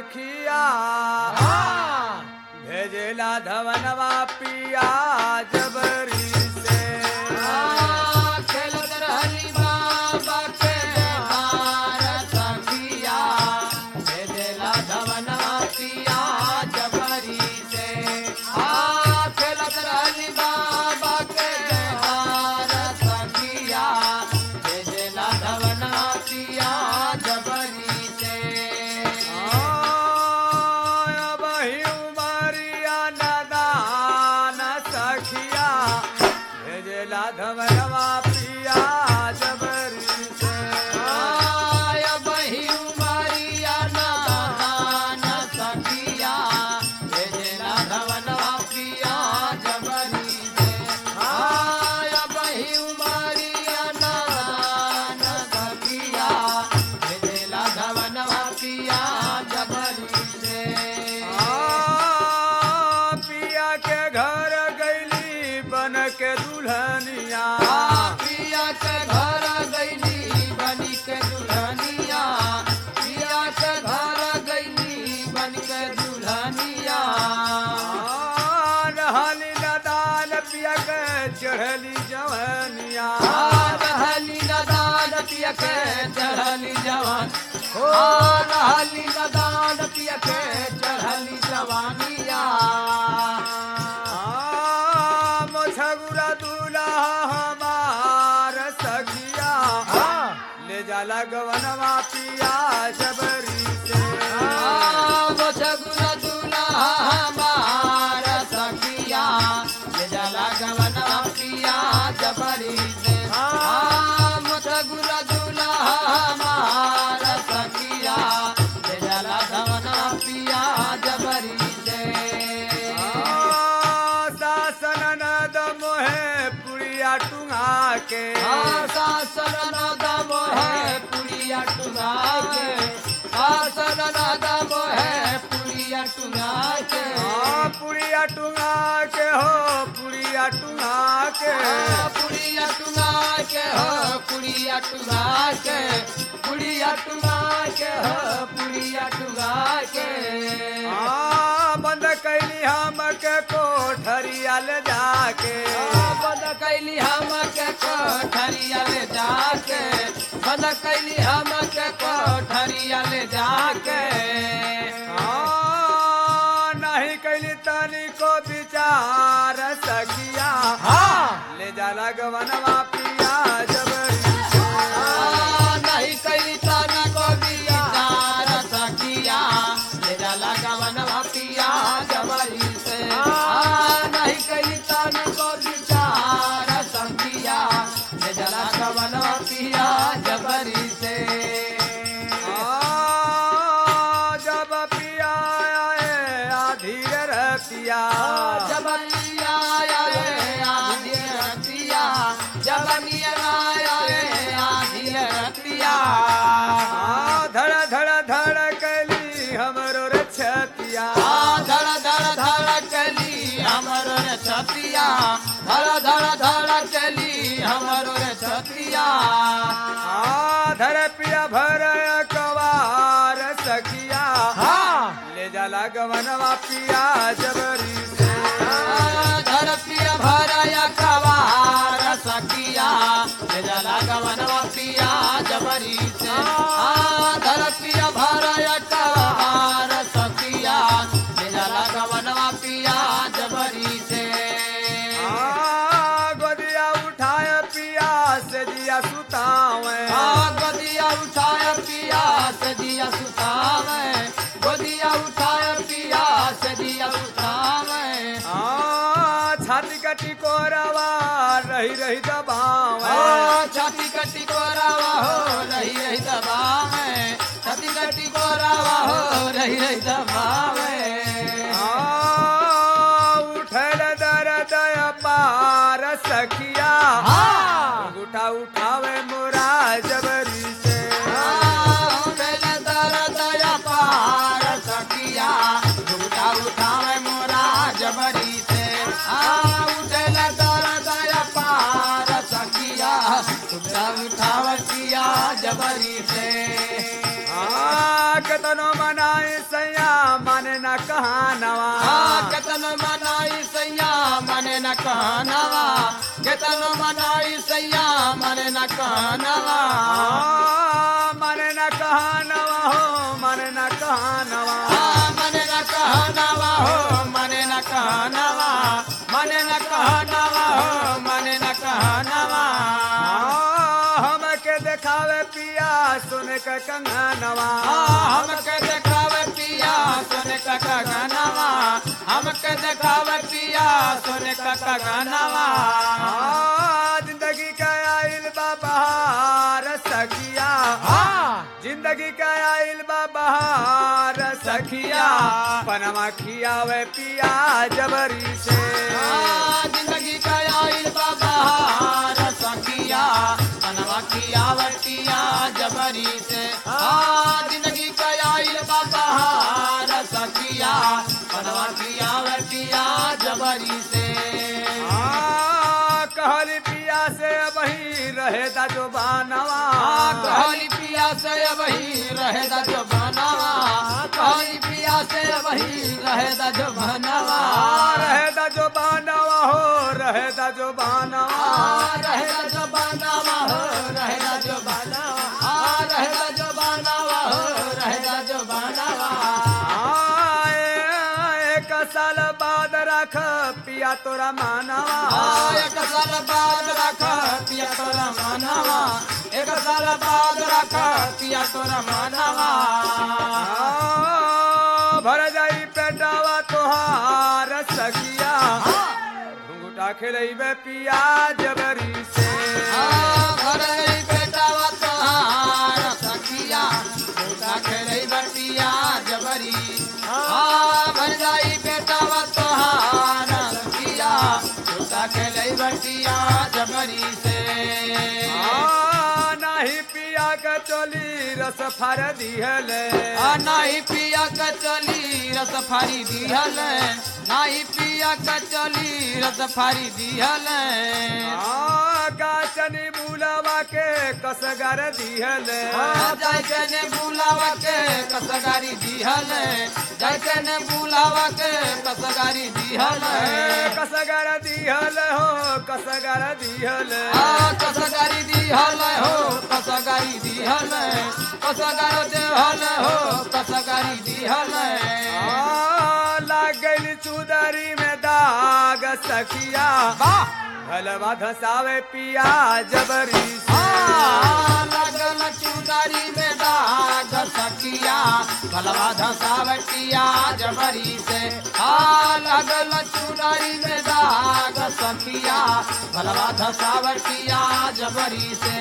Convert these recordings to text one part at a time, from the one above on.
सखिया भेजेला धवनवा पिया जबरी से खेलत रहली बाबा के हार सखिया भेजेला धवनवा पिया जबरी से खेलत रहली बाबा के हार सखिया भेजेला धवनवा पिया जबरी से बही उमरिया नदान सखिया भेजेला धवनवा पिया जबरी से बही उमरिया नादान सखिया भेजेला धवनवा पिया जबरी से बही उमरिया नादान सखिया भेजेला धवनवा पिया जबरी से पिया के घर गईली बन के दुल्हनिया पिया के घर गईली बनी के दुल्हनिया पिया के घर गईली बन के दुल्हनिया रहली नदान पिया के चढ़ली जवनिया रहली नदान पिया के चढ़ली जवान रहली नदान पिया के चढ़ली जवानिया मोछगुरा दूल्हा हमार सखिया ले जाला गवनवा पिया जबरी से सगुना दूल्हा हमार सखिया ले जाला गवनवा पिया जबरी से सगुना दूल्हा हमार सखिया ले जाला गवनवा पिया जबरी से सासन नद मोहे पुड़िया टुंगा के सासन नदम है पुड़िया टुंगा के सासन नदम है पुड़िया टुंगा के पुड़िया टुंगा के हो पुड़िया टुंगा के पुड़िया टुंगा के हो पुड़िया टुंगा के पुड़िया टुंगा के हो पुड़िया टुंगा के बंद कैली हम के कोठरिया ले जाके बंद कैली हम के कोठरिया ले जाके बंद कैली हम के कोठरिया ले जाके नहीं कैली तनी को विचार सखिया ले जाला गवनवा पिया जबरी नहीं कैली तना को विचार सखिया ले जाला गवनवा पिया जबरी से नहीं कैली तना को विचार सखिया ले जाला गवनवा पिया जबरी से जब पिया आए आधीर रतिया जब पिया आए आधी रतिया जब नियरा आए आधी रतिया धड़ धड़ धड़ कैली हमरो रछतिया धड़ धड़ धड़ कली हमरो रे छतिया धड़ धड़ धड़ कली हमरो रे छतिया धर पिया भर कवार सखिया ले जाला गवनवा पिया जबरी से धर पिया भराया कवार सखिया ले जाला गवनवा पिया जबरी से धर पिया भराया कवार सखिया ले जाला गवनवा पिया जबरी से गोदिया उठाय पिया से जिया सुतावे गोदिया उठाया पिया से दिया सुतावे गोदिया उठाया पिया से दिया सुतावे छाती कटी कोरवा रही रही दबावे छाती कटी को रावा हो रही रही दबावे छाती कटी को रावा हो रही रही दबावे उठल दर्द पार सखिया उठा उठावे मोरा जबरी से पार सखिया उठा उठावे मोरा जबरी से उठल दर्द पार सखिया उठावतिया जबरी से कतनो मनाए सैया न कहानवा केतन मनाई सैया मने न कहनवा केतन मनाई सैया मने न कहनवा मने न कहानवा हो मने न कहानवा मने न कहनवा हो मने न कहनवा मने न कहनवा हो मने न कहनवा हमके देखावे पिया सुन के कंगनवा हमके देखावे पिया सोने का कंगनवा हमके देखावे पिया सोने का कंगनवा जिंदगी का आइल बा बहार सखिया जिंदगी का आइल बा बहार सखिया पनमा खियावे पिया जबरी से जिंदगी का आइल बा बहार सखिया पनमा खियावे पिया जबरी से जिंदगी का आइल बा बहार सखिया पनमा खियावे पिया जबरी से कहली पिया से वही रहेदा जो बानवा कहली पिया से वही रहेदा जो बनावा कहली पिया से वही रहेदा जो बनावा रहेदा जो बानवा हो रहेदा जो बानवा रहेदा जो बनावा हो रहेदा जो बनावा रहेदा जो बनावा हो रहेदा जो बनावा एक साल बाद रख पिया तोरा मानवा एक साल बाद रख पिया तोरा मानवा एक साल बाद रख पिया तोरा मानवा भर जाई पेटावा तोहार सखिया घुंघटा खेलैबे पिया जबरी से घरई बेटावा तोहार सखिया घुंघटा खेलई बटिया जबरी भर जाई बेटावा तोहार सखिया घुंघटा खेलई बटिया जबरी से नाही पिया के चोली रस फार दिहले नाही पिया कचली रस फारी दिहल नाही पिया कचली रस फारी दिहल गाचनी बुलावा के कसगर दिहले जायकने बुलावा के कसगारी दिहल जायकने बुलावा के कसगारी दिहल कसगर दिहल हो कसगर दिहल कसगारी दिहल हो कसगारी दिहल कसगार दिहल हो कसगारी दिहल लाग गई चुदरी में दाग सखिया भलवा धसावे पिया जबरी से लगन चुदारी में दाग सखिया भलवा धसावटिया जबरी से लगन चुदारी में दाग सखिया भलवा धसावटिया जबरी से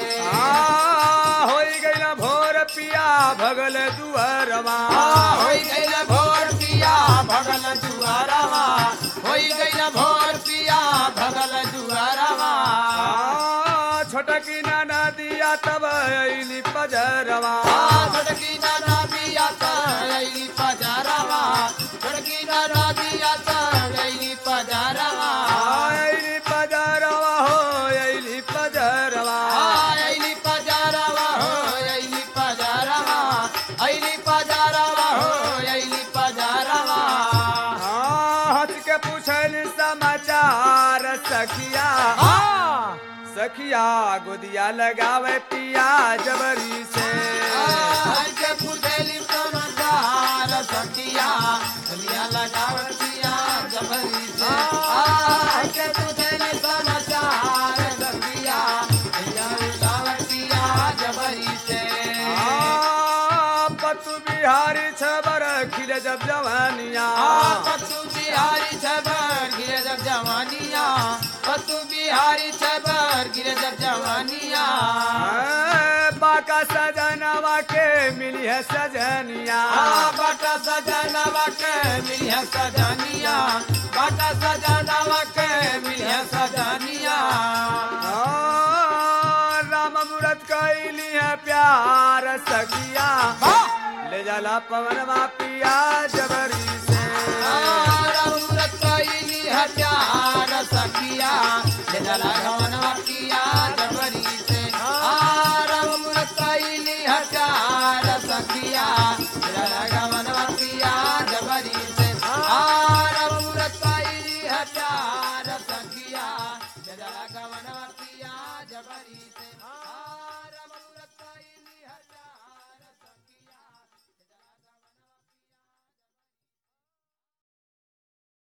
होई गई ना भोर पिया भगल दुअरवा होई गई न भोर पिया भगल दुआरवा होई गई न भोर पिया भगल दुआरवा छोटकी नाना दिया तब अली पजरवा छोटकी नाना दिया तई पजारवा छोटकी नाना दिया तई पजारवा अली पजरवा हो अली पजरवा अली पजारवा हो अली पजारवा अली पजारवा हो अली पजारवा हंस के पूछल समाचार सखिया सखिया गोदिया लगावे पिया जबरी से के पुतली समाचार सखिया दुनिया लगावतिया जबरी से के पुतली समाचार सखिया दुनिया लगावतिया जबरी से पतु बिहारी छबर खिले जब जवानिया पतु बिहारी छबर गिरे जब जवानिया पतु बिहारी छबर गिरे जब जवानिया बाका सजनवा के मिली है सजनिया बाटा सजनवा के मिली है सजनिया बाटा सजनवा के मिली है सजनिया राम मूरत कैली है प्यार सखिया ले जाला पवनवा पिया जबरी से रघुरत कैली है प्यार सखिया ले जला गवनवा पिया जबरी से रघुरत कैली है प्यार सखिया ले जला गवनवा पिया जबरी जबरी से हाँ